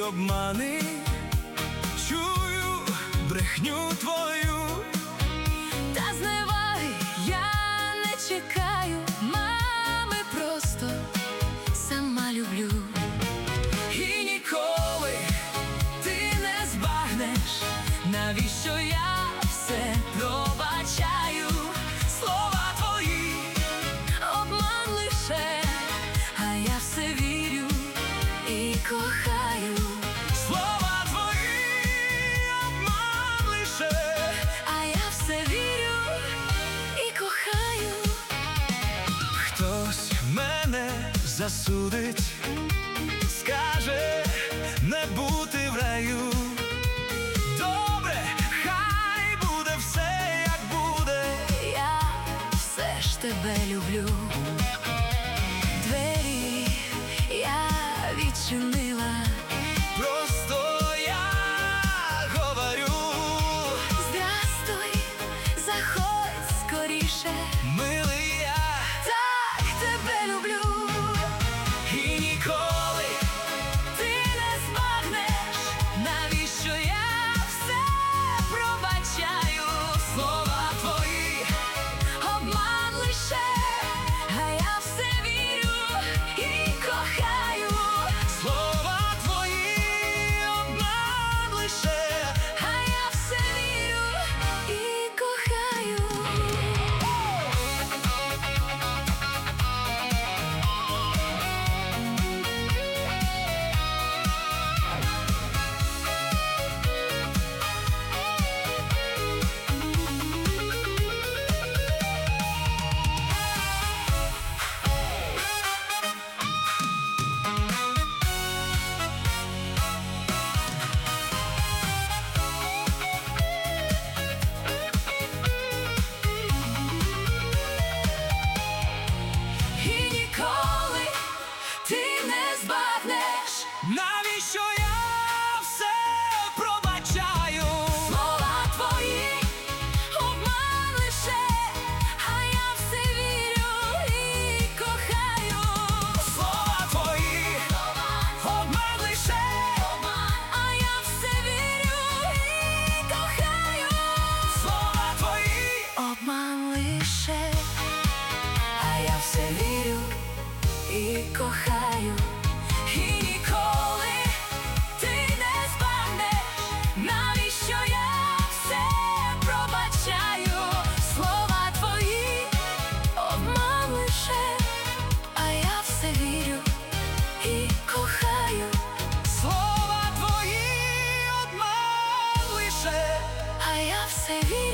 обмани, чую брехню твою. Та зневаги я не чекаю, мами, просто сама люблю. І ніколи ти не збагнеш, навіщо я все пробачаю. Слова твої Обман лише, а я все вірю і кохаю. слова твої обман лише, А я все вірю і кохаю. хтось мене засудить, скаже не бути в раю. Добре, хай буде все, як буде. Я все ж тебе люблю. Двері я відчинила, Просто я говорю, здрастуй, заходь скоріше. милий, я Так тебе люблю. і ніколи Ти не збагнеш, навіщо я все пробачаю. слова твої Обман лише, а я все вірю і кохаю. слова твої обман лише, А я все вірю і кохаю. І ніколи ти не збагнеш, навіщо я все пробачаю. слова твої обман лише, а я все вірю і кохаю. Слова твої обман лише, А я все вірю і кохаю. слова твої Обман лише, а я все вірю і кохаю. І ніколи ти не збагнеш, навіщо я все пробачаю. Слова твої обман лише, а я все вірю і кохаю. слова твої обман лише, А я все вірю